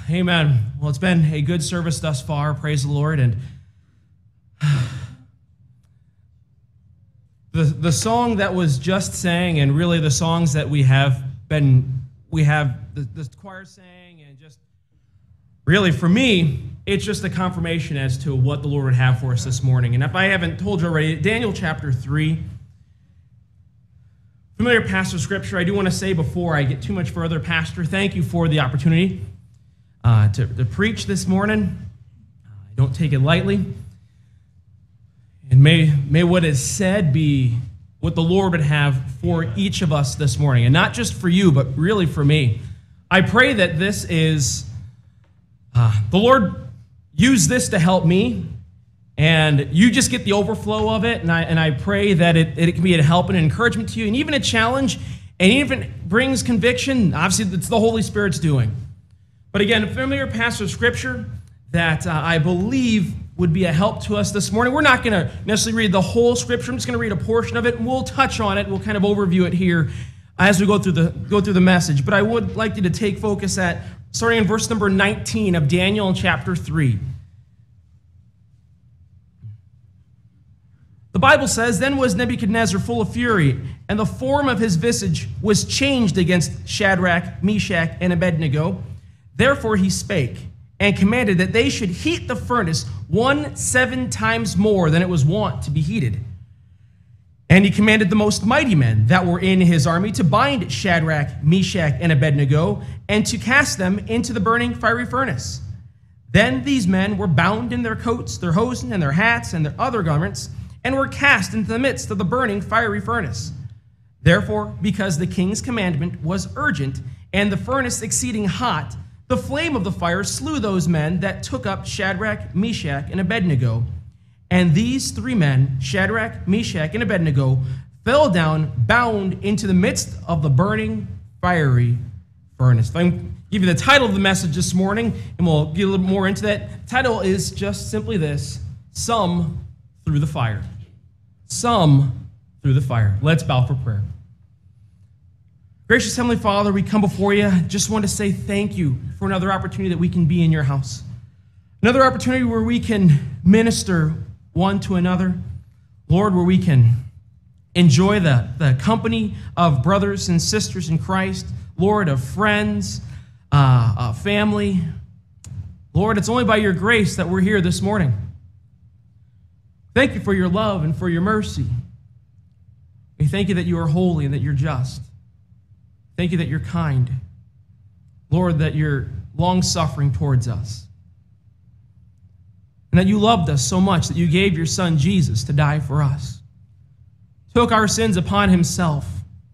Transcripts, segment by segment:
Amen. Well, it's been a good service thus far. Praise the Lord. And the song that was just sang, and really the songs that we have the choir sang, and just really for me, it's just a confirmation as to what the Lord would have for us this morning. And if I haven't told you already, Daniel chapter 3, familiar passage of Scripture. I do want to say before I get too much further, Pastor, thank you for the opportunity to preach this morning. I don't take it lightly. And may what is said be what the Lord would have for each of us this morning. And not just for you, but really for me. I pray that this is, the Lord use this to help me, and you just get the overflow of it. And I pray that it can be a help and an encouragement to you, and even a challenge, and even if it brings conviction. Obviously, it's the Holy Spirit's doing. But again, a familiar passage of Scripture that I believe would be a help to us this morning. We're not going to necessarily read the whole Scripture. I'm just going to read a portion of it, and we'll touch on it. We'll kind of overview it here as we go through the message. But I would like you to take focus at starting in verse number 19 of Daniel in chapter 3. The Bible says, "Then was Nebuchadnezzar full of fury, and the form of his visage was changed against Shadrach, Meshach, and Abednego. Therefore he spake, and commanded that they should heat the furnace 7 times more than it was wont to be heated. And he commanded the most mighty men that were in his army to bind Shadrach, Meshach, and Abednego, and to cast them into the burning fiery furnace. Then these men were bound in their coats, their hosen, and their hats, and their other garments, and were cast into the midst of the burning fiery furnace. Therefore, because the king's commandment was urgent, and the furnace exceeding hot, the flame of the fire slew those men that took up Shadrach, Meshach, and Abednego. And these 3 men, Shadrach, Meshach, and Abednego, fell down bound into the midst of the burning fiery furnace." If I can give you the title of the message this morning, and we'll get a little more into that. The title is just simply this: Some Through the Fire. Some through the fire. Let's bow for prayer. Gracious Heavenly Father, we come before you. Just want to say thank you for another opportunity that we can be in your house. Another opportunity where we can minister one to another. Lord, where we can enjoy the company of brothers and sisters in Christ. Lord, of friends, family. Lord, it's only by your grace that we're here this morning. Thank you for your love and for your mercy. We thank you that you are holy and that you're just. Thank you that you're kind. Lord, that you're long-suffering towards us. And that you loved us so much that you gave your son Jesus to die for us. Took our sins upon himself.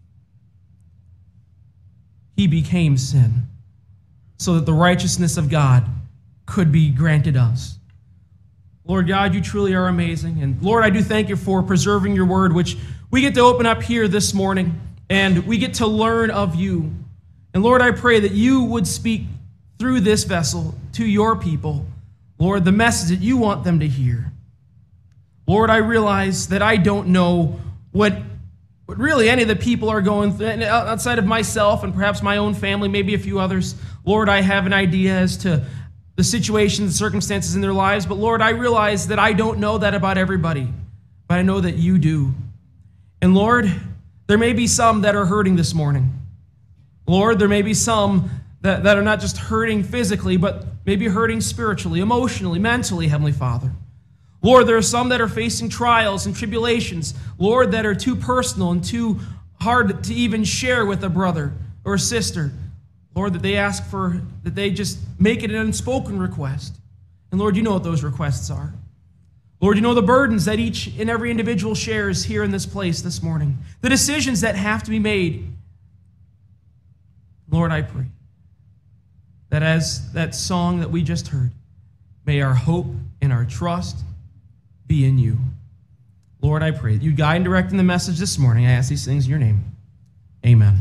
He became sin so that the righteousness of God could be granted us. Lord God, you truly are amazing. And Lord, I do thank you for preserving your word, which we get to open up here this morning, and we get to learn of you. And Lord, I pray that you would speak through this vessel to your people, Lord, the message that you want them to hear. Lord, I realize that I don't know what really any of the people are going through, outside of myself and perhaps my own family, maybe a few others. Lord, I have an idea as to the situations, the circumstances in their lives, but Lord, I realize that I don't know that about everybody, but I know that you do. And Lord, there may be some that are hurting this morning. Lord, there may be some that are not just hurting physically, but maybe hurting spiritually, emotionally, mentally, Heavenly Father. Lord, there are some that are facing trials and tribulations, Lord, that are too personal and too hard to even share with a brother or a sister. Lord, that they ask for, that they just make it an unspoken request. And Lord, you know what those requests are. Lord, you know the burdens that each and every individual shares here in this place this morning. The decisions that have to be made. Lord, I pray that as that song that we just heard, may our hope and our trust be in you. Lord, I pray that you guide and direct in the message this morning. I ask these things in your name. Amen.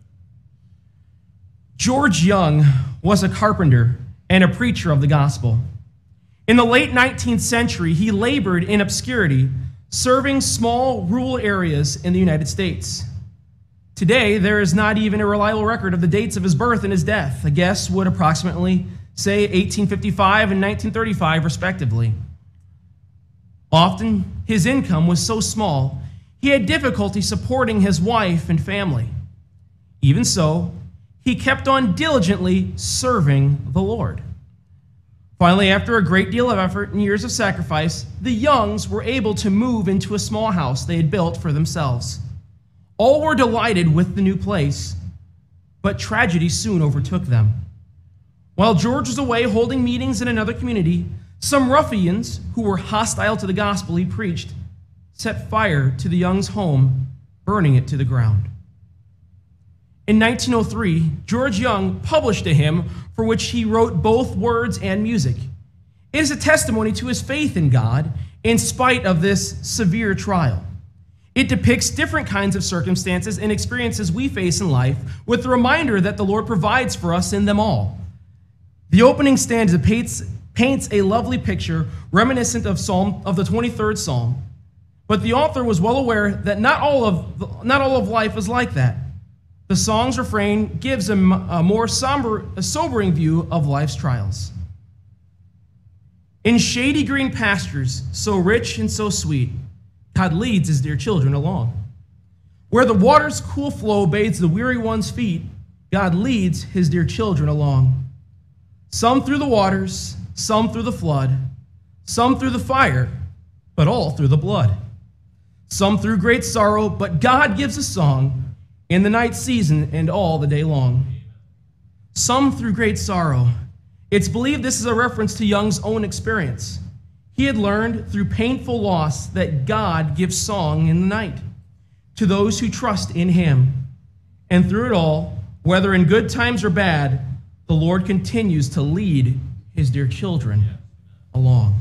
George Young was a carpenter and a preacher of the gospel. In the late 19th century, he labored in obscurity, serving small rural areas in the United States. Today, there is not even a reliable record of the dates of his birth and his death. A guess would approximately say 1855 and 1935 respectively. Often his income was so small, he had difficulty supporting his wife and family. Even so, he kept on diligently serving the Lord. Finally, after a great deal of effort and years of sacrifice, the Youngs were able to move into a small house they had built for themselves. All were delighted with the new place, but tragedy soon overtook them. While George was away holding meetings in another community, some ruffians who were hostile to the gospel he preached set fire to the Youngs' home, burning it to the ground. In 1903, George Young published a hymn for which he wrote both words and music. It is a testimony to his faith in God in spite of this severe trial. It depicts different kinds of circumstances and experiences we face in life with the reminder that the Lord provides for us in them all. The opening stanza paints a lovely picture reminiscent of the 23rd Psalm, but the author was well aware that not all of life is like that. The song's refrain gives a more sobering view of life's trials. In shady green pastures, so rich and so sweet, God leads his dear children along. Where the water's cool flow bathes the weary one's feet, God leads his dear children along. Some through the waters, some through the flood, some through the fire, but all through the blood. Some through great sorrow, but God gives a song in the night season and all the day long. Some through great sorrow. It's believed this is a reference to Young's own experience. He had learned through painful loss that God gives song in the night to those who trust in him. And through it all, whether in good times or bad, the Lord continues to lead his dear children along.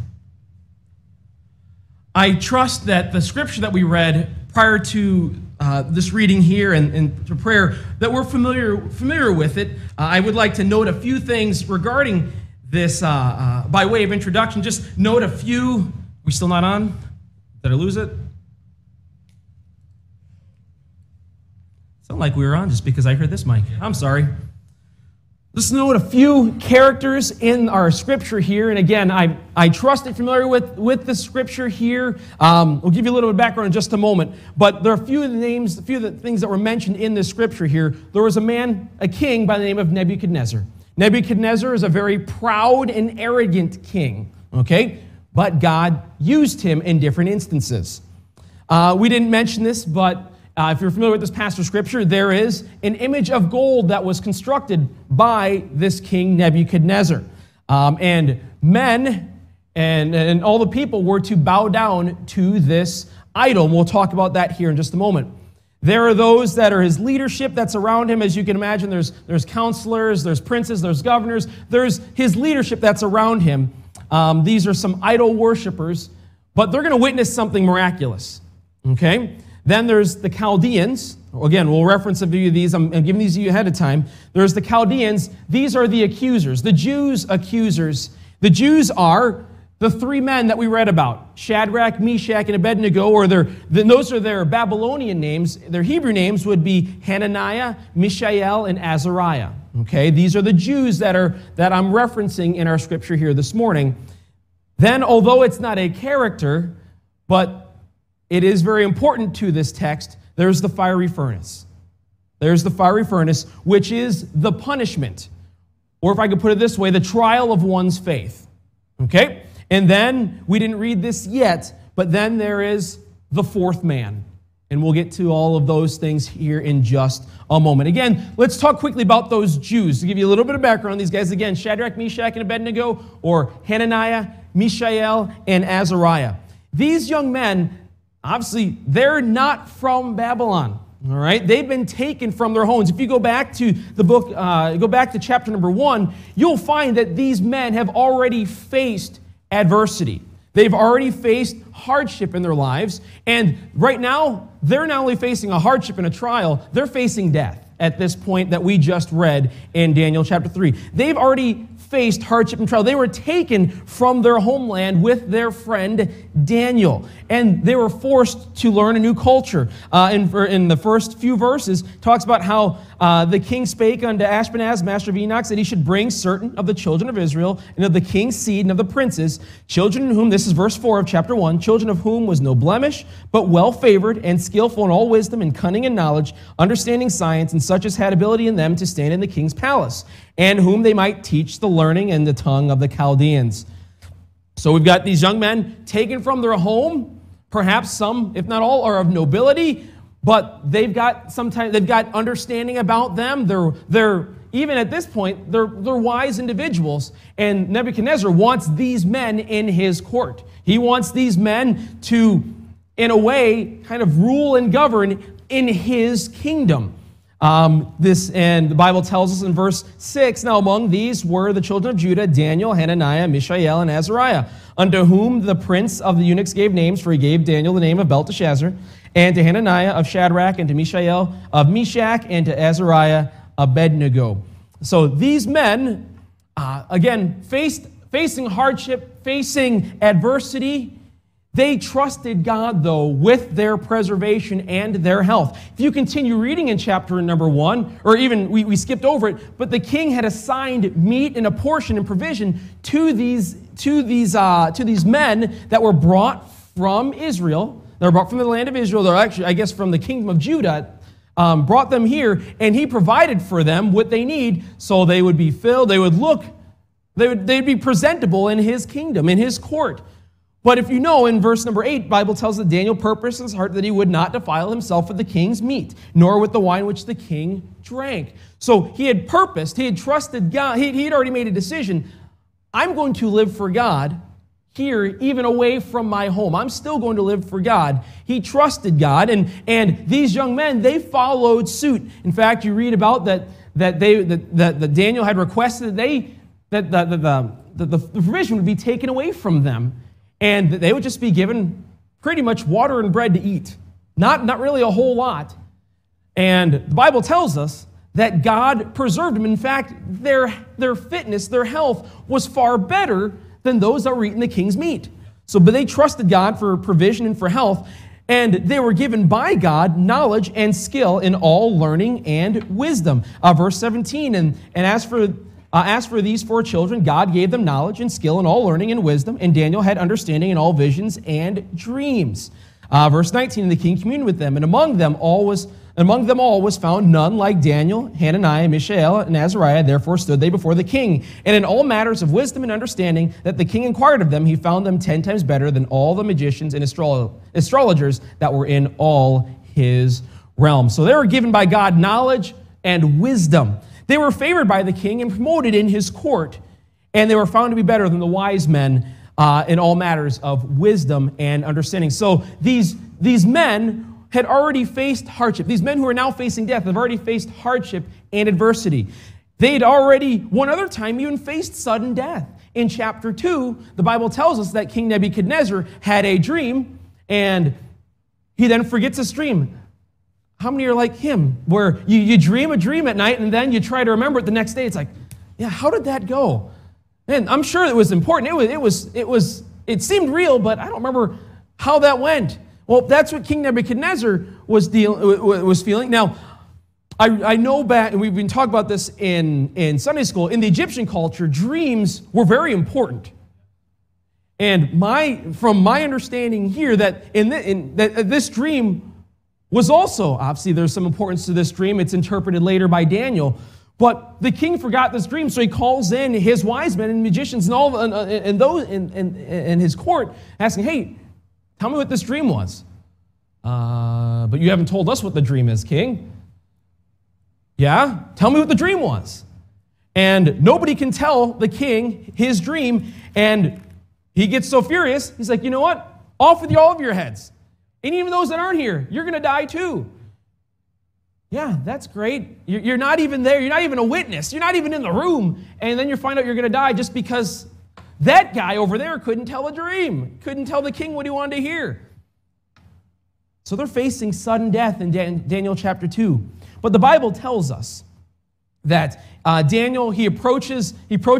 I trust that the scripture that we read prior to this reading here and to prayer, that we're familiar with it. I would like to note a few things regarding this by way of introduction. Just note a few. We still not on? Did I lose it? Sound like we were on just because I heard this mic. I'm sorry. Let's note a few characters in our scripture here. And again, I trust you're familiar with the scripture here. We'll give you a little bit of background in just a moment. But there are a few of the things that were mentioned in this scripture here. There was a king by the name of Nebuchadnezzar. Nebuchadnezzar is a very proud and arrogant king, okay? But God used him in different instances. We didn't mention this, but if you're familiar with this passage of scripture, there is an image of gold that was constructed by this king Nebuchadnezzar. And men and all the people were to bow down to this idol. And we'll talk about that here in just a moment. There are those that are his leadership that's around him. As you can imagine, there's counselors, there's princes, there's governors. There's his leadership that's around him. These are some idol worshipers, but they're going to witness something miraculous. Okay? Then there's the Chaldeans. Again, we'll reference a few of these. I'm giving these to you ahead of time. There's the Chaldeans. These are the accusers, the Jews' accusers. The Jews are the three men that we read about, Shadrach, Meshach, and Abednego, or those are their Babylonian names. Their Hebrew names would be Hananiah, Mishael, and Azariah. Okay, these are the Jews that I'm referencing in our scripture here this morning. Then, although it's not a character, but it is very important to this text, there's the fiery furnace. There's the fiery furnace, which is the punishment, or if I could put it this way, the trial of one's faith. Okay? And then, we didn't read this yet, but then there is the fourth man. And we'll get to all of those things here in just a moment. Again, let's talk quickly about those Jews. To give you a little bit of background on these guys, again, Shadrach, Meshach, and Abednego, or Hananiah, Mishael, and Azariah. These young men, obviously, they're not from Babylon. All right, they've been taken from their homes. If you go back to the book, go back to chapter number 1, you'll find that these men have already faced adversity. They've already faced hardship in their lives, and right now, they're not only facing a hardship and a trial, they're facing death at this point that we just read in Daniel chapter 3. They've already faced hardship and trial. They were taken from their homeland with their friend Daniel, and they were forced to learn a new culture. In the first few verses, talks about how The king spake unto Ashpenaz, master of Enoch, that he should bring certain of the children of Israel, and of the king's seed, and of the princes, children in whom, this is verse 4 of chapter 1, children of whom was no blemish, but well favored, and skillful in all wisdom, and cunning and knowledge, understanding science, and such as had ability in them to stand in the king's palace, and whom they might teach the learning and the tongue of the Chaldeans. So we've got these young men taken from their home. Perhaps some, if not all, are of nobility, but they've got understanding about them. They're even at this point, they're wise individuals. And Nebuchadnezzar wants these men in his court. He wants these men to, in a way, kind of rule and govern in his kingdom. And the Bible tells us in verse 6, now among these were the children of Judah, Daniel, Hananiah, Mishael, and Azariah, unto whom the prince of the eunuchs gave names, for he gave Daniel the name of Belteshazzar, and to Hananiah of Shadrach, and to Mishael of Meshach, and to Azariah Abednego. So these men, again, facing hardship, facing adversity, they trusted God, though, with their preservation and their health. If you continue reading in chapter number 1, or even we skipped over it, but the king had assigned meat and a portion and provision to these men that were brought from Israel. They were brought from the land of Israel. They're actually, I guess, from the kingdom of Judah. Brought them here, and he provided for them what they need, so they would be filled. They'd be presentable in his kingdom, in his court. But if you know, in verse number 8, the Bible tells that Daniel purposed in his heart that he would not defile himself with the king's meat, nor with the wine which the king drank. So he had purposed, he had trusted God, he had already made a decision. I'm going to live for God here, even away from my home. I'm still going to live for God. He trusted God, and these young men, they followed suit. In fact, you read about that Daniel had requested that the provision would be taken away from them, and that they would just be given pretty much water and bread to eat. Not really a whole lot. And the Bible tells us that God preserved them. In fact, their fitness, their health was far better than those that were eating the king's meat. But they trusted God for provision and for health, and they were given by God knowledge and skill in all learning and wisdom. Verse 17, and as for these 4 children, God gave them knowledge and skill in all learning and wisdom, and Daniel had understanding in all visions and dreams. Verse 19, and the king communed with them, and among them all was found none like Daniel, Hananiah, Mishael, and Azariah. Therefore stood they before the king. And in all matters of wisdom and understanding that the king inquired of them, he found them 10 times better than all the magicians and astrologers that were in all his realm. So they were given by God knowledge and wisdom. They were favored by the king and promoted in his court, and they were found to be better than the wise men in all matters of wisdom and understanding. So these men had already faced hardship. These men who are now facing death have already faced hardship and adversity. They'd already, one other time, even faced sudden death. In chapter 2, the Bible tells us that King Nebuchadnezzar had a dream, and he then forgets his dream. How many are like him, where you dream a dream at night, and then you try to remember it the next day? It's like, yeah, how did that go? And I'm sure it was important. It seemed real, but I don't remember how that went. Well, that's what King Nebuchadnezzar was feeling. Now, I know back, and we've been talking about this in Sunday school, in the Egyptian culture, dreams were very important. And from my understanding here, that this dream was also, obviously there's some importance to this dream. It's interpreted later by Daniel. But the king forgot this dream, so he calls in his wise men and magicians and all and those in his court, asking, "Hey, tell me what this dream was." But you haven't told us what the dream is, king. Yeah, tell me what the dream was. And nobody can tell the king his dream, and he gets so furious. He's like, "You know what? Off with all of your heads. And even those that aren't here, you're going to die too." Yeah, that's great. You're not even there. You're not even a witness. You're not even in the room. And then you find out you're going to die just because that guy over there couldn't tell a dream, couldn't tell the king what he wanted to hear. So they're facing sudden death in Daniel chapter 2. But the Bible tells us that Daniel, he approaches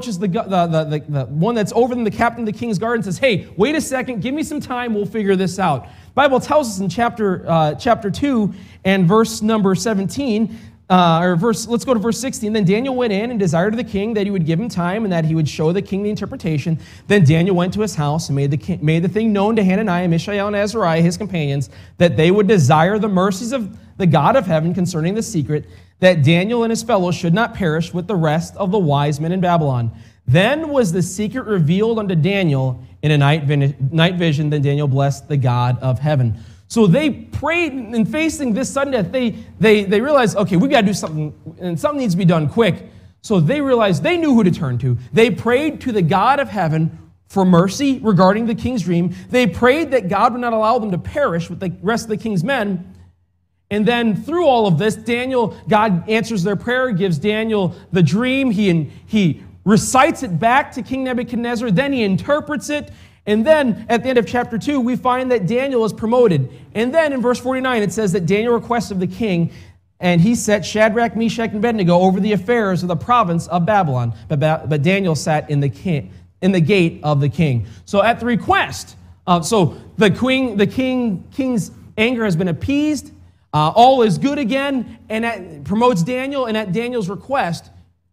the one that's over them, the captain of the king's guard, and says, "Hey, wait a second, give me some time, we'll figure this out." The Bible tells us in chapter 2 and verse number 17 let's go to verse 16. Then Daniel went in and desired of the king that he would give him time and that he would show the king the interpretation. Then Daniel went to his house and made the thing known to Hananiah, Mishael, and Azariah, his companions, that they would desire the mercies of the God of heaven concerning the secret, that Daniel and his fellows should not perish with the rest of the wise men in Babylon. Then was the secret revealed unto Daniel in a night vision. Then Daniel blessed the God of heaven. So they prayed, and facing this sudden death, they realized, okay, we've got to do something, and something needs to be done quick. So they realized they knew who to turn to. They prayed to the God of heaven for mercy regarding the king's dream. They prayed that God would not allow them to perish with the rest of the king's men. And then through all of this, God answers their prayer, gives Daniel the dream. He recites it back to King Nebuchadnezzar. Then he interprets it. And then at the end of chapter 2, we find that Daniel is promoted. And then in verse 49, it says that Daniel requested of the king, and he set Shadrach, Meshach, and Abednego over the affairs of the province of Babylon. But Daniel sat in the gate of the king. So at the request, the king's anger has been appeased. All is good again, and it promotes Daniel. And at Daniel's request,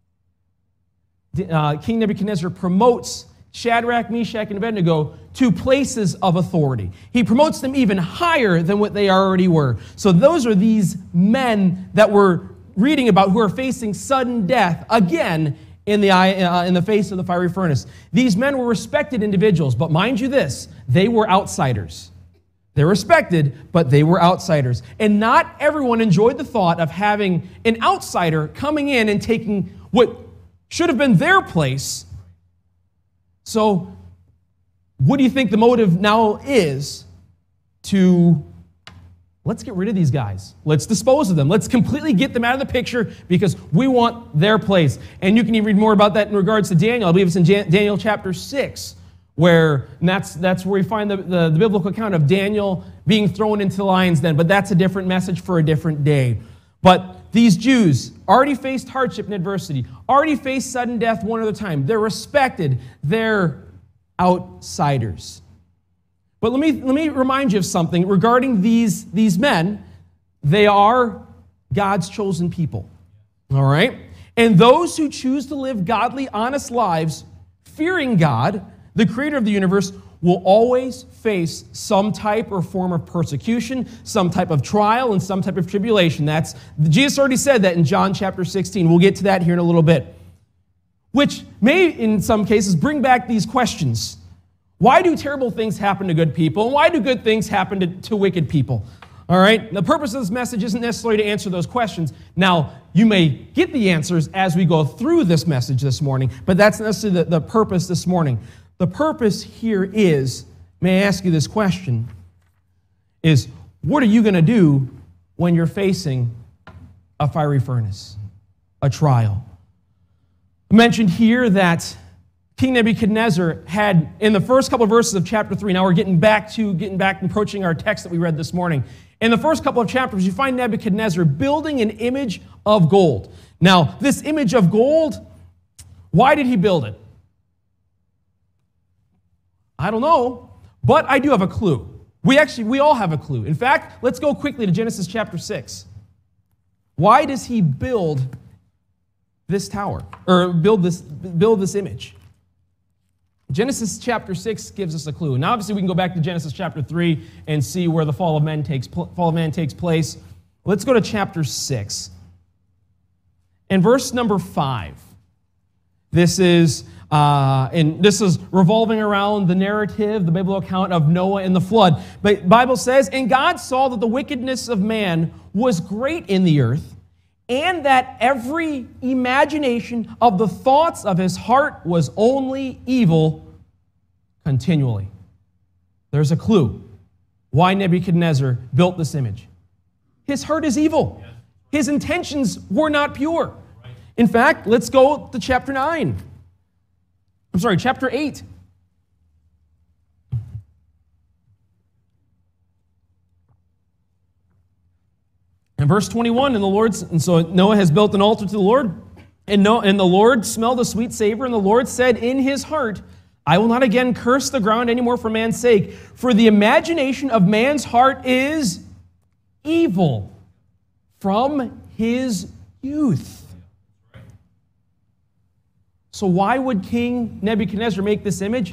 King Nebuchadnezzar promotes Shadrach, Meshach, and Abednego to places of authority. He promotes them even higher than what they already were. So those are these men that we're reading about who are facing sudden death again in the face of the fiery furnace. These men were respected individuals, but mind you this, they were outsiders. They're respected, but they were outsiders. And not everyone enjoyed the thought of having an outsider coming in and taking what should have been their place. So, what do you think the motive now is let's get rid of these guys. Let's dispose of them. Let's completely get them out of the picture because we want their place. And you can even read more about that in regards to Daniel. I believe it's in Daniel chapter 6, where that's where we find the biblical account of Daniel being thrown into the lion's den. But that's a different message for a different day. But these Jews already faced hardship and adversity, already faced sudden death one at a time. They're respected. They're outsiders. But let me remind you of something regarding these men. They are God's chosen people. All right? And those who choose to live godly, honest lives, fearing God, the creator of the universe, will always face some type or form of persecution, some type of trial, and some type of tribulation. Jesus already said that in John chapter 16. We'll get to that here in a little bit. Which may, in some cases, bring back these questions. Why do terrible things happen to good people? And why do good things happen to wicked people? All right? The purpose of this message isn't necessarily to answer those questions. Now, you may get the answers as we go through this message this morning, but that's not necessarily the purpose this morning. The purpose here is, may I ask you this question, is what are you going to do when you're facing a fiery furnace, a trial? I mentioned here that King Nebuchadnezzar had, in the first couple of verses of chapter 3, now we're getting back, approaching our text that we read this morning. In the first couple of chapters, you find Nebuchadnezzar building an image of gold. Now, this image of gold, why did he build it? I don't know, but I do have a clue. We all have a clue. In fact, let's go quickly to Genesis chapter 6. Why does he build this tower, or build this image? Genesis chapter 6 gives us a clue. Now, obviously, we can go back to Genesis chapter 3 and see where the fall of man takes place. Let's go to chapter 6. And verse number 5. This is revolving around the narrative, the biblical account of Noah and the flood. But the Bible says, "And God saw that the wickedness of man was great in the earth, and that every imagination of the thoughts of his heart was only evil continually." There's a clue why Nebuchadnezzar built this image. His heart is evil. His intentions were not pure. In fact, let's go to chapter 8. In verse 21, and so Noah has built an altar to the Lord, and the Lord smelled a sweet savor, and the Lord said in his heart, "I will not again curse the ground anymore for man's sake, for the imagination of man's heart is evil from his youth. So why would King Nebuchadnezzar make this image?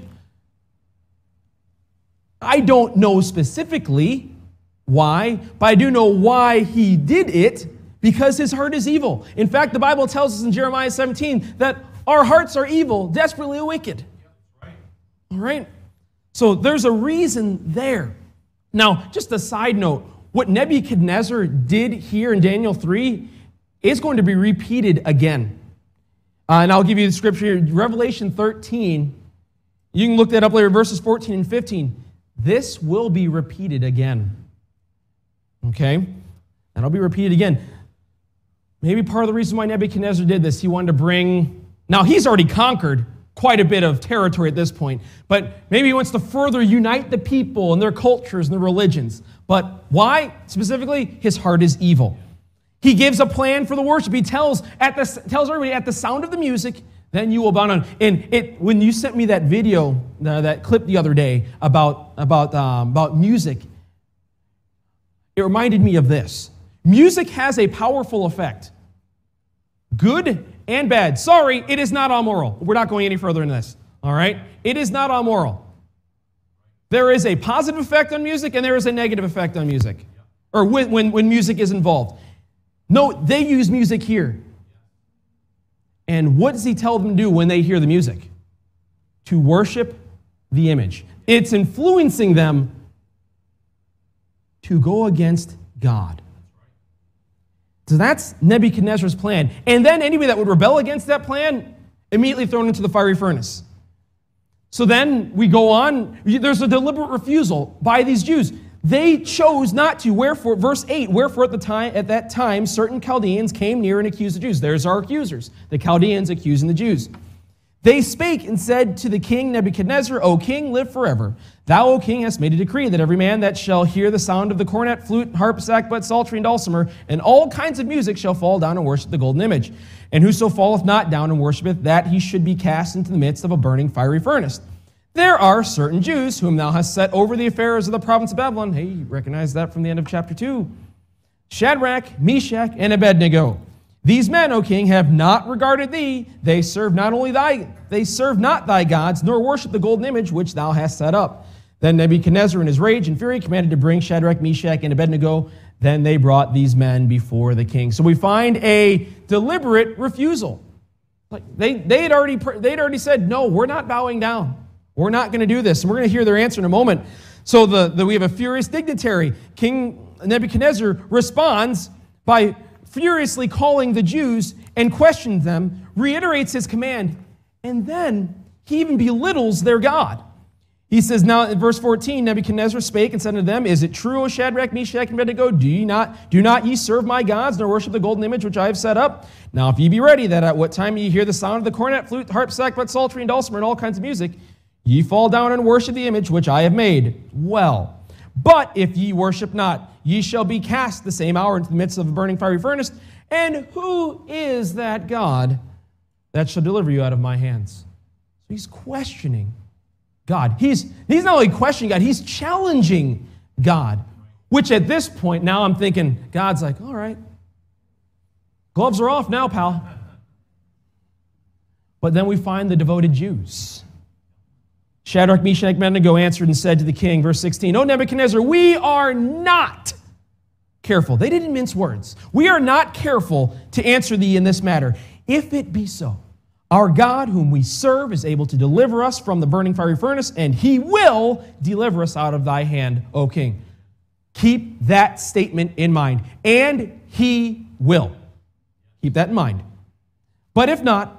I don't know specifically why, but I do know why he did it, because his heart is evil. In fact, the Bible tells us in Jeremiah 17 that our hearts are evil, desperately wicked. All right? So there's a reason there. Now, just a side note, what Nebuchadnezzar did here in Daniel 3 is going to be repeated again. And I'll give you the scripture here, Revelation 13. You can look that up later, verses 14 and 15. This will be repeated again. Okay? That'll be repeated again. Maybe part of the reason why Nebuchadnezzar did this, he wanted to bring... Now, he's already conquered quite a bit of territory at this point, but maybe he wants to further unite the people and their cultures and their religions. But why? Specifically, his heart is evil. He gives a plan for the worship. He tells everybody at the sound of the music, then you will bow down. And when you sent me that video, that clip the other day about music, it reminded me of this. Music has a powerful effect. Good and bad. Sorry, it is not amoral. We're not going any further in this. All right? It is not amoral. There is a positive effect on music and there is a negative effect on music. Or when music is involved. No, they use music here. And what does he tell them to do when they hear the music? To worship the image. It's influencing them to go against God. So that's Nebuchadnezzar's plan. And then anybody that would rebel against that plan, immediately thrown into the fiery furnace. So then we go on. There's a deliberate refusal by these Jews. They chose not to. Wherefore, verse 8, wherefore at that time certain Chaldeans came near and accused the Jews. There's our accusers, the Chaldeans accusing the Jews. They spake and said to the king Nebuchadnezzar, O king, live forever. Thou, O king, hast made a decree that every man that shall hear the sound of the cornet, flute, harp, sackbut, psaltery, and dulcimer, and all kinds of music shall fall down and worship the golden image. And whoso falleth not down and worshipeth, that he should be cast into the midst of a burning fiery furnace. There are certain Jews whom thou hast set over the affairs of the province of Babylon. Hey, you recognize that from the end of chapter 2. Shadrach, Meshach, and Abednego. These men, O king, have not regarded thee. They serve not thy gods, nor worship the golden image which thou hast set up. Then Nebuchadnezzar in his rage and fury commanded to bring Shadrach, Meshach, and Abednego. Then they brought these men before the king. So we find a deliberate refusal. Like they'd already said, no, we're not bowing down. We're not going to do this. And we're going to hear their answer in a moment. So we have a furious dignitary. King Nebuchadnezzar responds by furiously calling the Jews and questions them, reiterates his command, and then he even belittles their God. He says, now in verse 14, Nebuchadnezzar spake and said unto them, Is it true, O Shadrach, Meshach, and Abednego? Do not ye serve my gods, nor worship the golden image which I have set up? Now if ye be ready, that at what time ye hear the sound of the cornet, flute, harp, sackbut, psaltery, and dulcimer, and all kinds of music, ye fall down and worship the image which I have made. Well, but if ye worship not, ye shall be cast the same hour into the midst of a burning fiery furnace. And who is that God that shall deliver you out of my hands? So he's questioning God. He's not only questioning God, he's challenging God. Which at this point, now I'm thinking, God's like, all right, gloves are off now, pal. But then we find the devoted Jews. Shadrach, Meshach, and Abednego answered and said to the king, verse 16, O Nebuchadnezzar, we are not careful. They didn't mince words. We are not careful to answer thee in this matter. If it be so, our God whom we serve is able to deliver us from the burning fiery furnace, and he will deliver us out of thy hand, O king. Keep that statement in mind. And he will. Keep that in mind. But if not,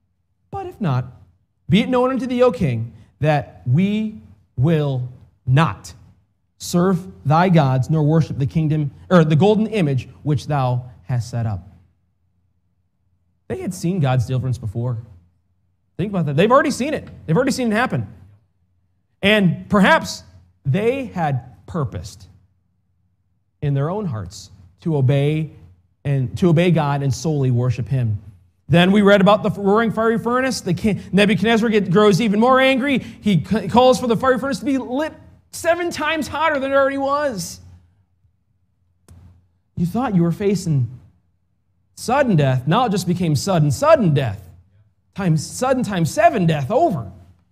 be it known unto thee, O king, that we will not serve thy gods, nor worship the kingdom, or the golden image which thou hast set up. They had seen God's deliverance before. Think about that. They've already seen it. They've already seen it happen. And perhaps they had purposed in their own hearts to obey God and solely worship him. Then we read about the roaring fiery furnace. Nebuchadnezzar grows even more angry. He calls for the fiery furnace to be lit 7 times hotter than it already was. You thought you were facing Sudden death. Now it just became sudden death. Sudden times 7 death over.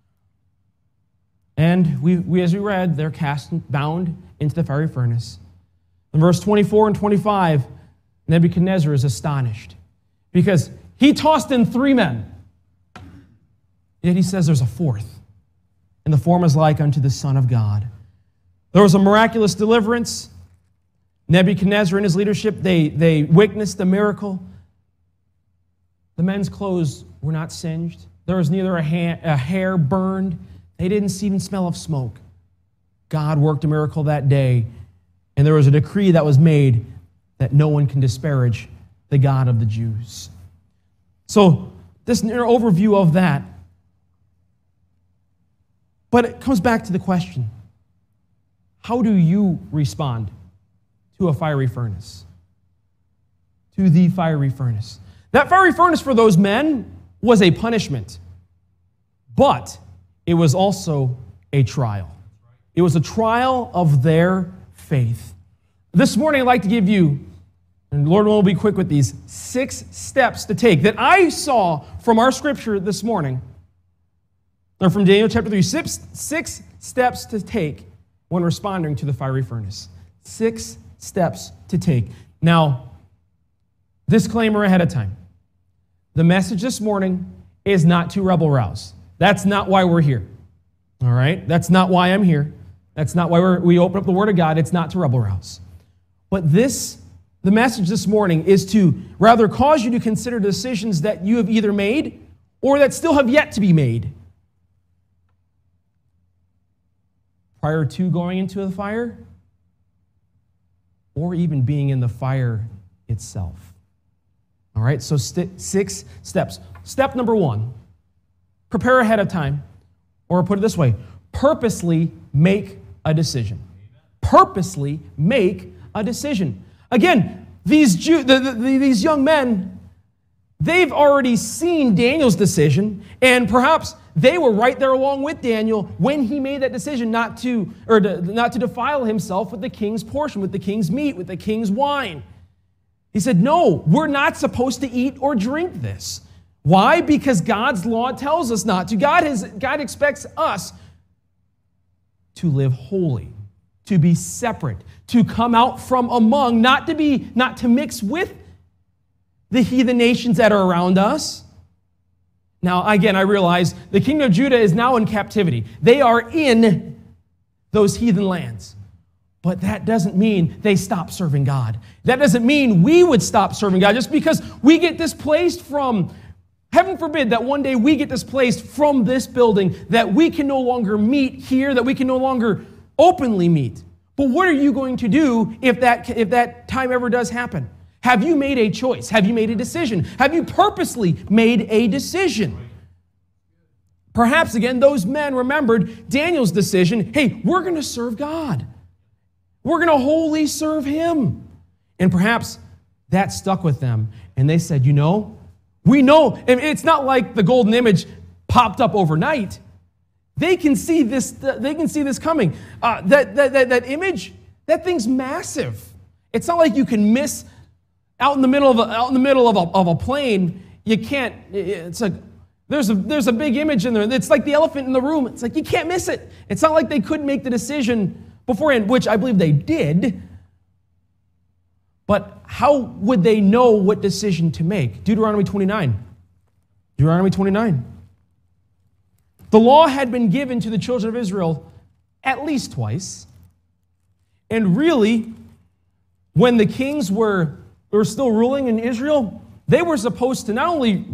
And we, as we read, they're bound into the fiery furnace. In verse 24 and 25, Nebuchadnezzar is astonished because he tossed in 3 men. Yet he says there's a 4th. And the form is like unto the Son of God. There was a miraculous deliverance. Nebuchadnezzar and his leadership, they witnessed the miracle. The men's clothes were not singed. There was neither a hair burned. They didn't even smell of smoke. God worked a miracle that day, and there was a decree that was made that no one can disparage the God of the Jews. So this overview of that. But it comes back to the question, how do you respond to a fiery furnace? To the fiery furnace. That fiery furnace for those men was a punishment, but it was also a trial. It was a trial of their faith. This morning, I'd like to give you, and Lord will be quick with these, 6 steps to take that I saw from our scripture this morning, or from Daniel chapter 3, 6 steps to take when responding to the fiery furnace. 6 steps to take. Now, disclaimer ahead of time. The message this morning is not to rebel rouse. That's not why we're here. All right? That's not why I'm here. That's not why we open up the Word of God. It's not to rebel rouse. But the message this morning is to rather cause you to consider decisions that you have either made or that still have yet to be made prior to going into the fire, or even being in the fire itself. All right, so 6 steps. Step number 1, prepare ahead of time, or put it this way, purposely make a decision. Purposely make a decision. Again, these young men, they've already seen Daniel's decision, and perhaps they were right there along with Daniel when he made that decision not to defile himself with the king's portion, with the king's meat, with the king's wine. He said, no, we're not supposed to eat or drink this. Why? Because God's law tells us not to. God expects us to live holy, to be separate, to come out from among, not to mix with the heathen nations that are around us. Now, again, I realize the kingdom of Judah is now in captivity. They are in those heathen lands. But that doesn't mean they stop serving God. That doesn't mean we would stop serving God just because we get displaced from, heaven forbid that one day we get displaced from this building, that we can no longer meet here, that we can no longer openly meet. But what are you going to do if that time ever does happen? Have you made a choice? Have you made a decision? Have you purposely made a decision? Perhaps, again, those men remembered Daniel's decision. Hey, we're going to serve God. We're going to wholly serve Him. And perhaps that stuck with them. And they said, we know, and it's not like the golden image popped up overnight. They can see this. They can see this coming. That image, that thing's massive. It's not like you can miss out in the middle of a plane. You can't. It's like there's a big image in there. It's like the elephant in the room. It's like you can't miss it. It's not like they couldn't make the decision beforehand, which I believe they did. But how would they know what decision to make? Deuteronomy 29. Deuteronomy 29. The law had been given to the children of Israel at least twice. And really, when the kings were still ruling in Israel, they were supposed to not only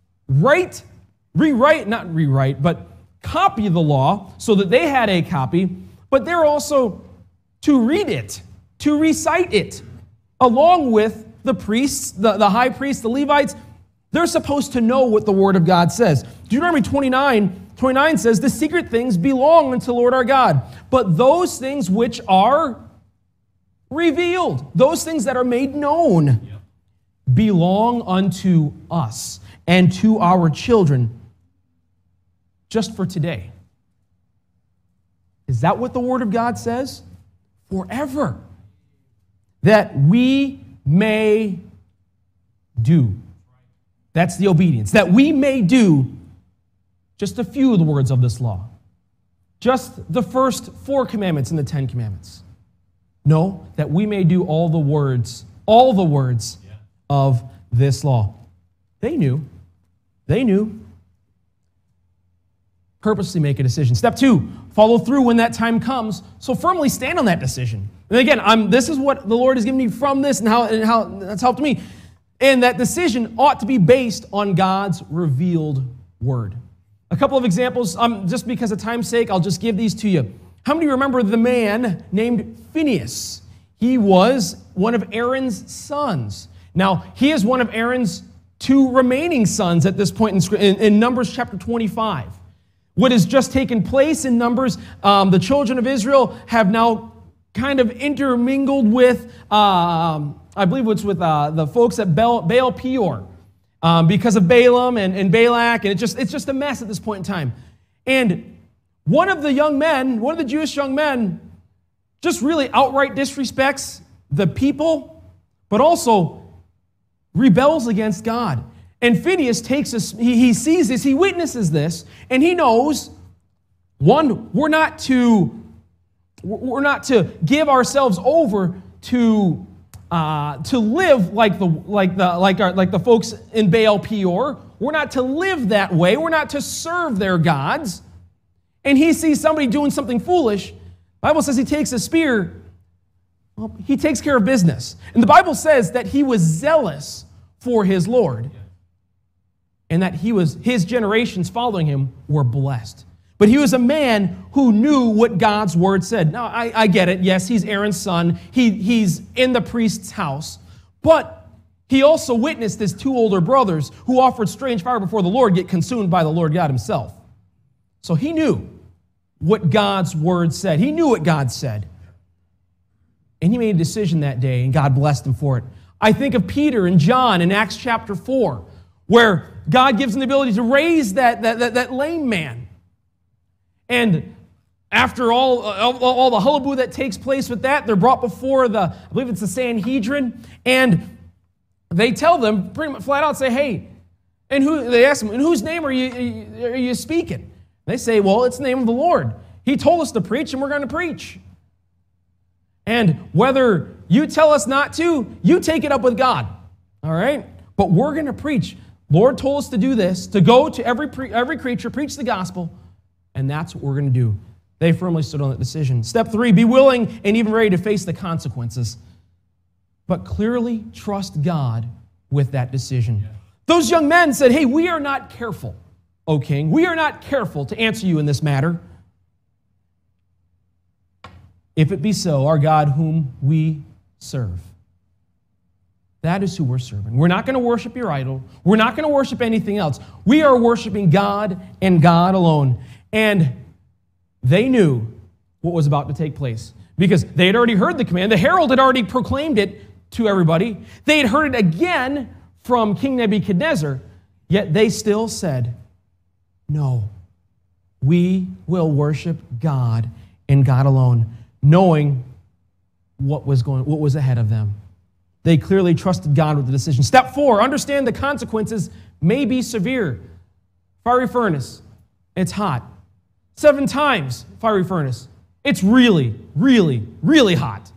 copy the law so that they had a copy, but they're also to read it, to recite it, along with the priests, the high priests, the Levites. They're supposed to know what the Word of God says. Deuteronomy 29 says, the secret things belong unto the Lord our God, but those things which are revealed, those things that are made known, belong unto us and to our children just for today. Is that what the Word of God says? Forever. That we may do. That's the obedience. That we may do just a few of the words of this law. Just the first 4 commandments in the 10 commandments. No, that we may do all the words of this law. They knew. They knew. Purposely make a decision. Step 2, follow through when that time comes. So firmly stand on that decision. And again, this is what the Lord has given me from this and how that's helped me. And that decision ought to be based on God's revealed word. A couple of examples, just because of time's sake, I'll just give these to you. How many remember the man named Phinehas? He was one of Aaron's sons. Now, he is one of Aaron's 2 remaining sons at this point in Numbers chapter 25. What has just taken place in Numbers, the children of Israel have now kind of intermingled with, I believe it's with the folks at Baal Peor, because of Balaam and Balak, and it's just a mess at this point in time. And one of the Jewish young men, just really outright disrespects the people, but also rebels against God. And Phinehas he sees this, he witnesses this, and he knows, one, we're not to give ourselves over to live like the folks in Baal Peor. We're not to live that way. We're not to serve their gods. And he sees somebody doing something foolish. The Bible says he takes a spear. Well, he takes care of business. And the Bible says that he was zealous for his Lord. And that his generations following him were blessed. But he was a man who knew what God's word said. Now, I get it. Yes, he's Aaron's son. He's in the priest's house. But he also witnessed his 2 older brothers who offered strange fire before the Lord get consumed by the Lord God himself. So he knew what God's word said. He knew what God said. And he made a decision that day, and God blessed him for it. I think of Peter and John in Acts chapter 4, where God gives them the ability to raise that lame man. And after all the hullabaloo that takes place with that, they're brought before I believe it's the Sanhedrin, and they tell them pretty much flat out, say, hey, they ask them, in whose name are you speaking? They say, well, it's the name of the Lord. He told us to preach, and we're going to preach. And whether you tell us not to, you take it up with God. All right? But we're going to preach. Lord told us to do this, to go to every creature, preach the gospel, and that's what we're going to do. They firmly stood on that decision. Step 3, be willing and even ready to face the consequences. But clearly trust God with that decision. Yeah. Those young men said, hey, we are not careful, O king. We are not careful to answer you in this matter. If it be so, our God whom we serve. That is who we're serving. We're not going to worship your idol. We're not going to worship anything else. We are worshiping God and God alone. And they knew what was about to take place because they had already heard the command. The herald had already proclaimed it to everybody. They had heard it again from King Nebuchadnezzar, yet they still said, no, we will worship God and God alone, knowing what was ahead of them. They clearly trusted God with the decision. Step 4, understand the consequences may be severe. Fiery furnace, it's hot. 7 times fiery furnace. It's really, really, really hot.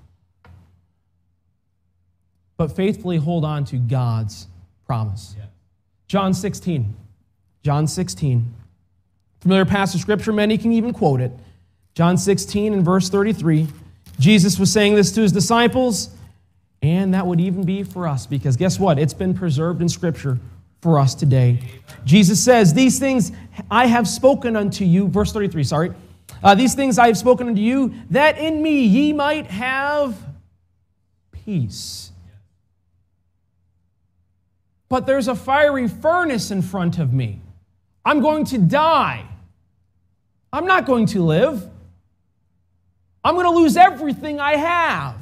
But faithfully hold on to God's promise. Yeah. John 16. Familiar passage of Scripture, many can even quote it. John 16 and verse 33. Jesus was saying this to his disciples, and that would even be for us, because guess what? It's been preserved in Scripture for us today. Jesus says, these things I have spoken unto you, verse 33, these things I have spoken unto you, that in me ye might have peace. But there's a fiery furnace in front of me. I'm going to die. I'm not going to live. I'm going to lose everything I have.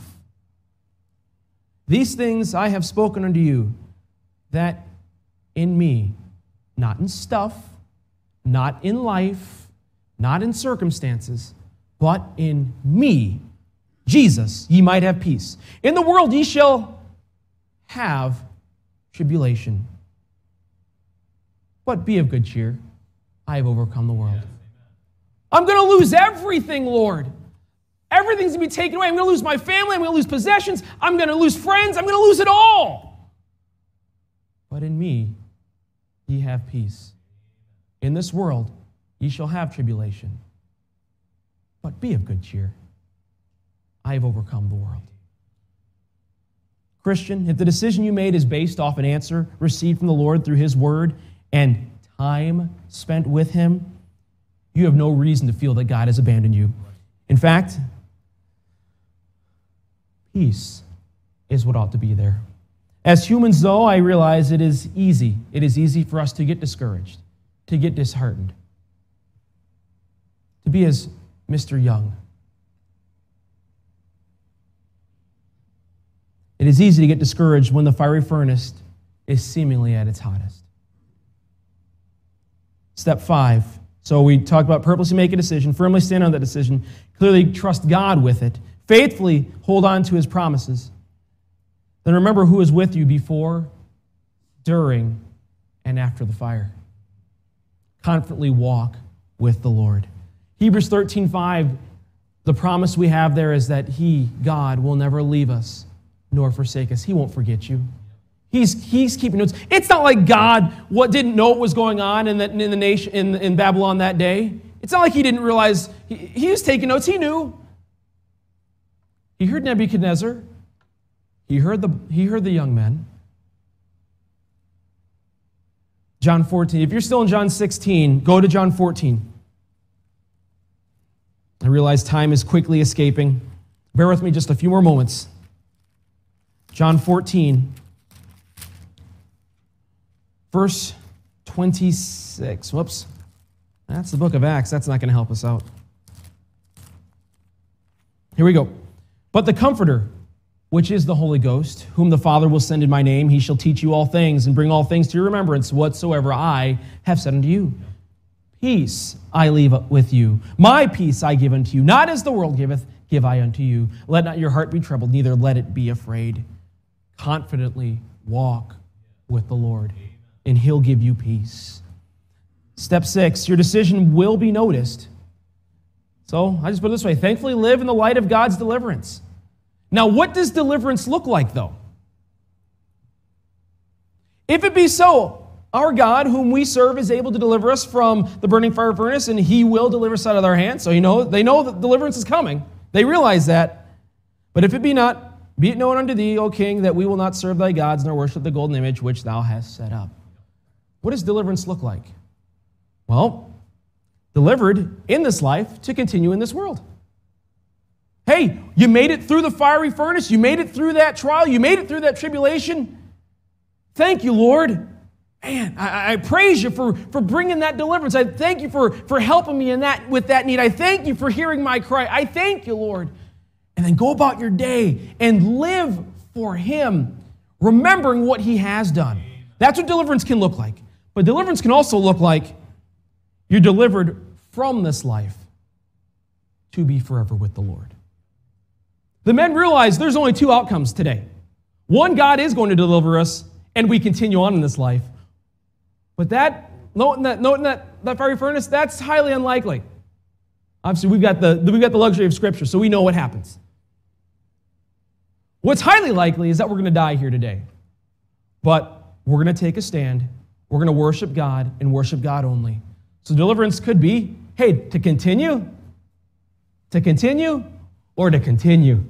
These things I have spoken unto you, that in me, not in stuff, not in life, not in circumstances, but in me, Jesus, ye might have peace. In the world ye shall have tribulation. But be of good cheer. I have overcome the world. I'm going to lose everything, Lord. Everything's going to be taken away. I'm going to lose my family. I'm going to lose possessions. I'm going to lose friends. I'm going to lose it all. But in me, ye have peace. In this world, ye shall have tribulation. But be of good cheer. I have overcome the world. Christian, if the decision you made is based off an answer received from the Lord through His Word and time spent with Him, you have no reason to feel that God has abandoned you. In fact, peace is what ought to be there. As humans, though, I realize it is easy. It is easy for us to get discouraged, to get disheartened, to be as Mr. Young. It is easy to get discouraged when the fiery furnace is seemingly at its hottest. Step 5. So we talked about purposely make a decision, firmly stand on that decision, clearly trust God with it, faithfully hold on to His promises. Then remember who is with you before, during, and after the fire. Confidently walk with the Lord. Hebrews 13:5, the promise we have there is that He, God, will never leave us nor forsake us. He won't forget you. He's keeping notes. It's not like God didn't know what was going on in the nation in Babylon that day. It's not like He didn't realize. He was taking notes. He knew. He heard Nebuchadnezzar. He heard the young men. John 14. If you're still in John 16, go to John 14. I realize time is quickly escaping. Bear with me just a few more moments. John 14. Verse 26. Whoops. That's the book of Acts. That's not going to help us out. Here we go. But the Comforter, which is the Holy Ghost, whom the Father will send in my name, He shall teach you all things and bring all things to your remembrance whatsoever I have said unto you. Peace I leave with you. My peace I give unto you. Not as the world giveth, give I unto you. Let not your heart be troubled, neither let it be afraid. Confidently walk with the Lord, and He'll give you peace. Step 6, your decision will be noticed. So I just put it this way, thankfully live in the light of God's deliverance. Now, what does deliverance look like, though? If it be so, our God, whom we serve, is able to deliver us from the burning fire furnace, and He will deliver us out of our hands. So they know that deliverance is coming. They realize that. But if it be not, be it known unto thee, O king, that we will not serve thy gods, nor worship the golden image which thou hast set up. What does deliverance look like? Well, delivered in this life to continue in this world. Hey, you made it through the fiery furnace. You made it through that trial. You made it through that tribulation. Thank you, Lord. Man, I praise you for bringing that deliverance. I thank you for helping me with that need. I thank you for hearing my cry. I thank you, Lord. And then go about your day and live for Him, remembering what He has done. That's what deliverance can look like. But deliverance can also look like you're delivered from this life to be forever with the Lord. The men realize there's only two outcomes today. One, God is going to deliver us, and we continue on in this life. But noting that fiery furnace, that's highly unlikely. Obviously, we've got the luxury of Scripture, so we know what happens. What's highly likely is that we're going to die here today. But we're going to take a stand. We're going to worship God and worship God only. So deliverance could be, hey, to continue, or to continue.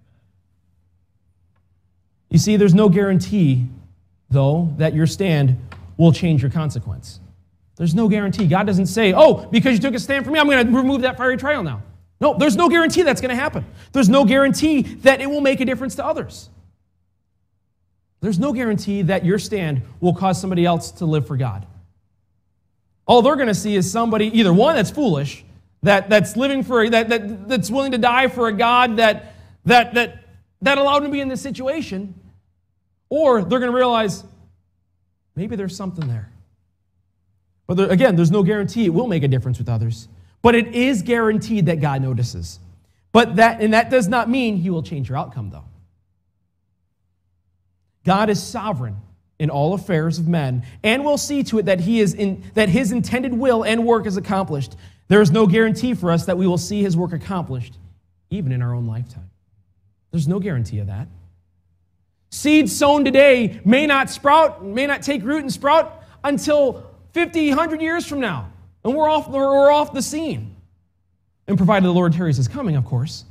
You see, there's no guarantee, though, that your stand will change your consequence. There's no guarantee. God doesn't say, oh, because you took a stand for me, I'm going to remove that fiery trial now. No, there's no guarantee that's going to happen. There's no guarantee that it will make a difference to others. There's no guarantee that your stand will cause somebody else to live for God. All they're going to see is somebody, either one that's foolish, that's living for that's willing to die for a God that allowed him to be in this situation, or they're going to realize maybe there's something there. But again, there's no guarantee it will make a difference with others. But it is guaranteed that God notices. But that does not mean He will change your outcome, though. God is sovereign in all affairs of men, and will see to it that that his intended will and work is accomplished. There is no guarantee for us that we will see his work accomplished, even in our own lifetime. There's no guarantee of that. Seeds sown today may not sprout, may not take root and sprout until 50, 100 years from now. And we're off the scene. And provided the Lord tarries his coming, of course.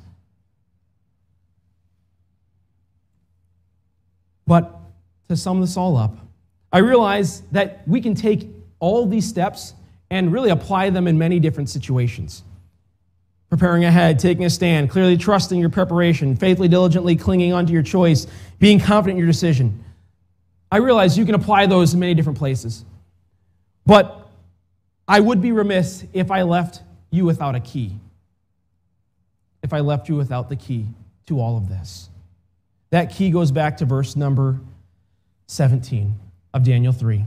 But to sum this all up, I realize that we can take all these steps and really apply them in many different situations. Preparing ahead, taking a stand, clearly trusting your preparation, faithfully, diligently clinging onto your choice, being confident in your decision. I realize you can apply those in many different places. But I would be remiss if I left you without a key. If I left you without the key to all of this. That key goes back to verse number 17 of Daniel 3.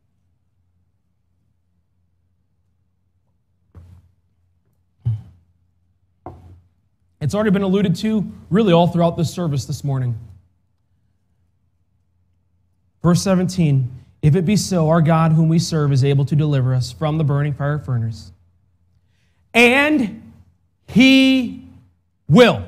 It's already been alluded to really all throughout this service this morning. Verse 17, if it be so, our God whom we serve is able to deliver us from the burning fire furnace. And he will.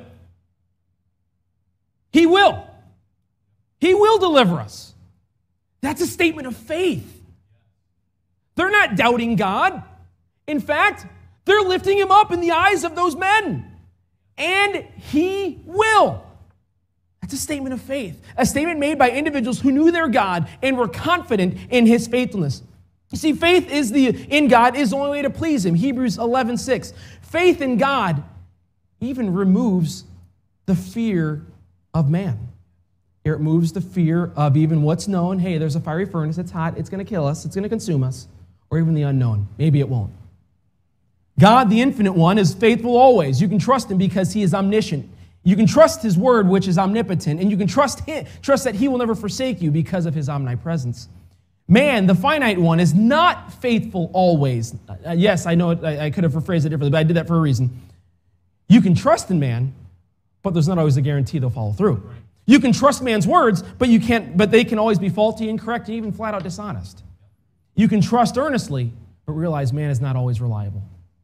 He will. He will deliver us. That's a statement of faith. They're not doubting God. In fact, they're lifting him up in the eyes of those men. And he will. That's a statement of faith. A statement made by individuals who knew their God and were confident in his faithfulness. You see, faith in God is the only way to please him. Hebrews 11:6. Faith in God even removes the fear of man. It removes the fear of even what's known. Hey, there's a fiery furnace, it's hot, it's going to kill us, it's going to consume us. Or even the unknown. Maybe it won't. God, the infinite one, is faithful always. You can trust him because he is omniscient. You can trust his word, which is omnipotent, and you can trust that he will never forsake you because of his omnipresence. Man, the finite one, is not faithful always. Yes, I know I could have rephrased it differently, but I did that for a reason. You can trust in man, but there's not always a guarantee they'll follow through. Right. You can trust man's words, but they can always be faulty, incorrect, and even flat out dishonest. You can trust earnestly, but realize man is not always reliable.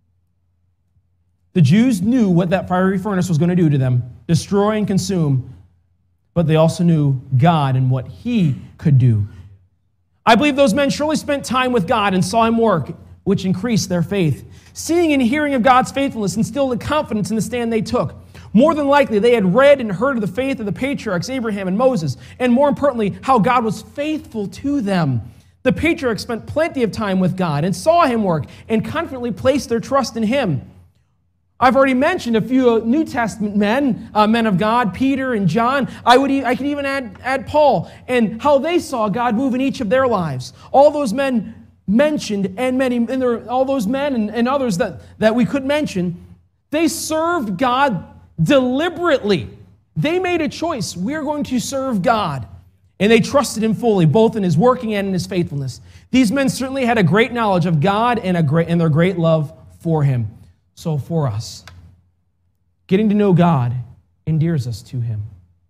The Jews knew what that fiery furnace was going to do to them, destroy and consume, but they also knew God and what he could do. I believe those men surely spent time with God and saw him work, which increased their faith. Seeing and hearing of God's faithfulness instilled the confidence in the stand they took. More than likely, they had read and heard of the faith of the patriarchs, Abraham and Moses, and more importantly, how God was faithful to them. The patriarchs spent plenty of time with God and saw him work and confidently placed their trust in him. I've already mentioned a few New Testament men of God, Peter and John. I could even add Paul, and how they saw God move in each of their lives. All those men mentioned, and all those men and others that we could mention, they served God deliberately. They made a choice. We're going to serve God. And they trusted him fully, both in his working and in his faithfulness. These men certainly had a great knowledge of God and their great love for him. So for us, getting to know God endears us to him.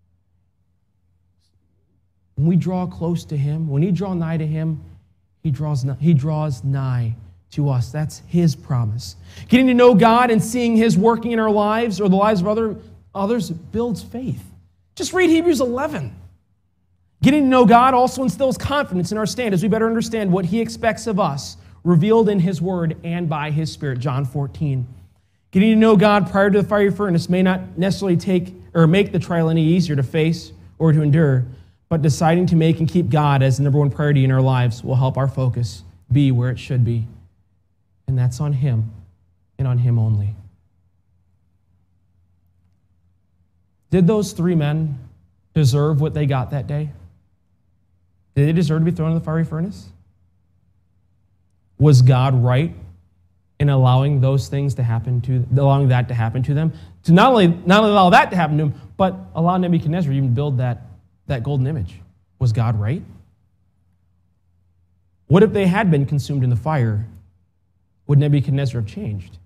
When we draw close to him, when we draw nigh to him, he draws nigh to us. That's his promise. Getting to know God and seeing his working in our lives or the lives of others builds faith. Just read Hebrews 11. Getting to know God also instills confidence in our stand as we better understand what he expects of us, revealed in his word and by his Spirit, John 14. Getting to know God prior to the fiery furnace may not necessarily make the trial any easier to face or to endure, but deciding to make and keep God as the number one priority in our lives will help our focus be where it should be. And that's on him and on him only. Did those three men deserve what they got that day? Did they deserve to be thrown in the fiery furnace? Was God right in allowing those things to happen allowing that to happen to them? To not only allow that to happen to him, but allow Nebuchadnezzar to even build that golden image. Was God right? What if they had been consumed in the fire? Would Nebuchadnezzar have changed?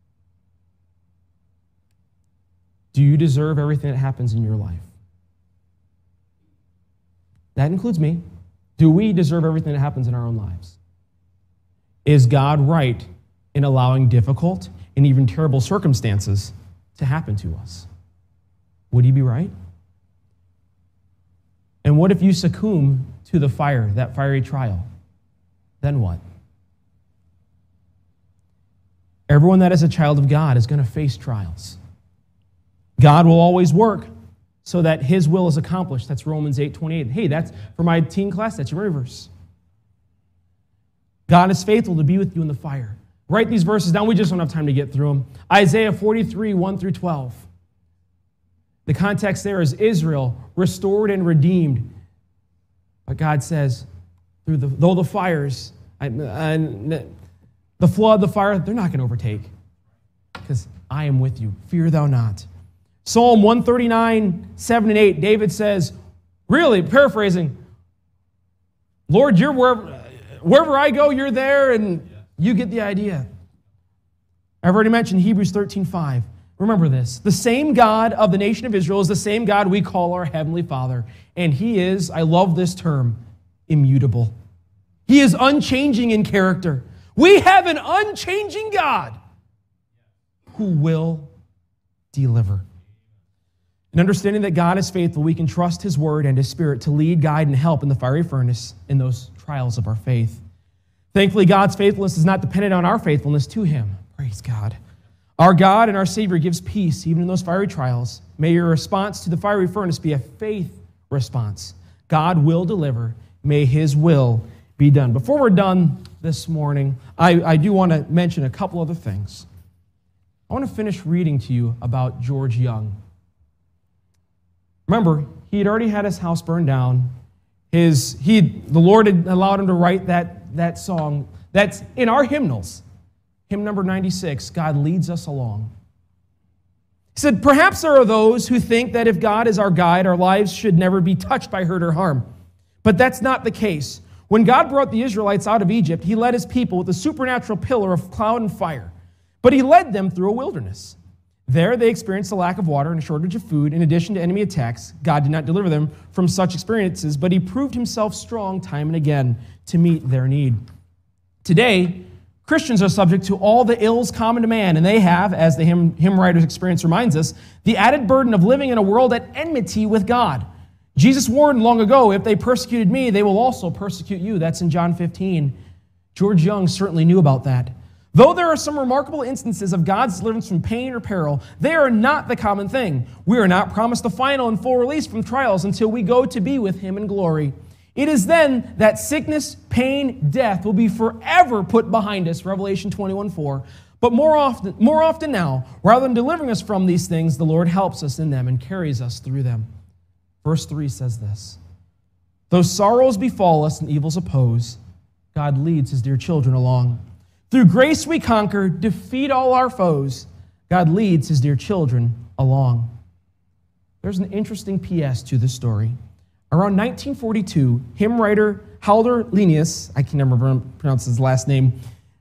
Do you deserve everything that happens in your life? That includes me. Do we deserve everything that happens in our own lives? Is God right in allowing difficult and even terrible circumstances to happen to us? Would he be right? And what if you succumb to the fire, that fiery trial? Then what? Everyone that is a child of God is going to face trials. God will always work so that his will is accomplished. That's Romans 8:28. Hey, that's for my teen class, that's your verse. God is faithful to be with you in the fire. Write these verses down. We just don't have time to get through them. Isaiah 43, 1 through 12. The context there is Israel restored and redeemed. But God says, though the fires, the flood, the fire, they're not going to overtake. Because I am with you. Fear thou not. Psalm 139, 7 and 8, David says, really, paraphrasing, Lord, you're wherever I go, you're there, and you get the idea. I've already mentioned Hebrews 13, 5. Remember this. The same God of the nation of Israel is the same God we call our Heavenly Father. And he is, I love this term, immutable. He is unchanging in character. We have an unchanging God who will deliver. In understanding that God is faithful, we can trust his word and his spirit to lead, guide, and help in the fiery furnace in those trials of our faith. Thankfully, God's faithfulness is not dependent on our faithfulness to him. Praise God. Our God and our Savior gives peace even in those fiery trials. May your response to the fiery furnace be a faith response. God will deliver. May his will be done. Before we're done this morning, I do want to mention a couple other things. I want to finish reading to you about George Young. Remember, he had already had his house burned down. The Lord had allowed him to write that song that's in our hymnals. Hymn number 96, God Leads Us Along. He said, perhaps there are those who think that if God is our guide, our lives should never be touched by hurt or harm. But that's not the case. When God brought the Israelites out of Egypt, he led his people with a supernatural pillar of cloud and fire. But he led them through a wilderness. There they experienced a lack of water and a shortage of food. In addition to enemy attacks, God did not deliver them from such experiences, but he proved himself strong time and again to meet their need. Today, Christians are subject to all the ills common to man, and they have, as the hymn writer's experience reminds us, the added burden of living in a world at enmity with God. Jesus warned long ago, if they persecuted me, they will also persecute you. That's in John 15. George Young certainly knew about that. Though there are some remarkable instances of God's deliverance from pain or peril, they are not the common thing. We are not promised the final and full release from trials until we go to be with him in glory. It is then that sickness, pain, death will be forever put behind us, Revelation 21:4. But more often now, rather than delivering us from these things, the Lord helps us in them and carries us through them. Verse 3 says this, though sorrows befall us and evils oppose, God leads his dear children along. Through grace we conquer, defeat all our foes. God leads his dear children along. There's an interesting PS to this story. Around 1942, hymn writer Haldor Linnaeus, I can never pronounce his last name,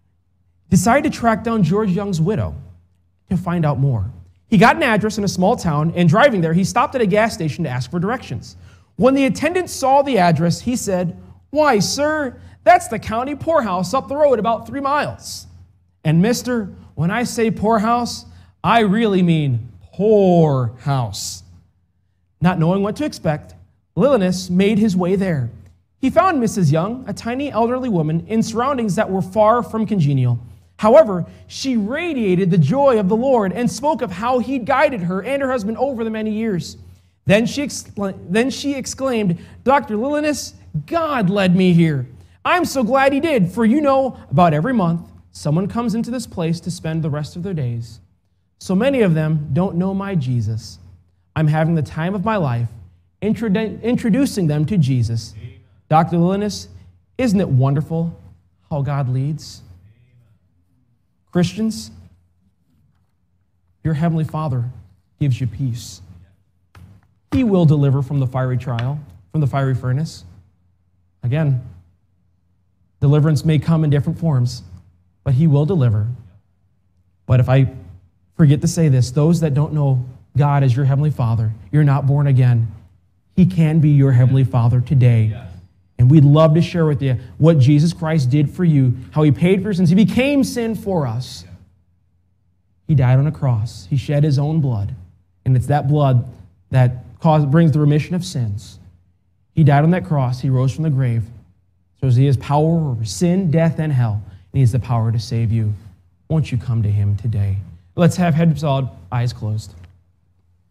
decided to track down George Young's widow to find out more. He got an address in a small town, and driving there, he stopped at a gas station to ask for directions. When the attendant saw the address, he said, "Why, sir, that's the county poorhouse up the road about 3 miles. And mister, when I say poorhouse, I really mean poorhouse." Not knowing what to expect, Linnaeus made his way there. He found Mrs. Young, a tiny elderly woman, in surroundings that were far from congenial. However, she radiated the joy of the Lord and spoke of how he'd guided her and her husband over the many years. Then she exclaimed, "Dr. Linnaeus, God led me here. I'm so glad he did, for you know, about every month, someone comes into this place to spend the rest of their days. So many of them don't know my Jesus. I'm having the time of my life, introducing them to Jesus. Amen. Dr. Linnaeus, isn't it wonderful how God leads?" Amen. Christians, your Heavenly Father gives you peace. He will deliver from the fiery trial, from the fiery furnace. Again, deliverance may come in different forms, but he will deliver. But if I forget to say this, those that don't know God as your Heavenly Father, you're not born again. He can be your Heavenly Father today And we'd love to share with you what Jesus Christ did for you, how he paid for your sins. He became sin for us. He died on a cross. He shed his own blood. And it's that blood that brings the remission of sins. He died on that cross. He rose from the grave. So he has power over sin, death, and hell. And he has the power to save you. Won't you come to him today? Let's have heads bowed, eyes closed.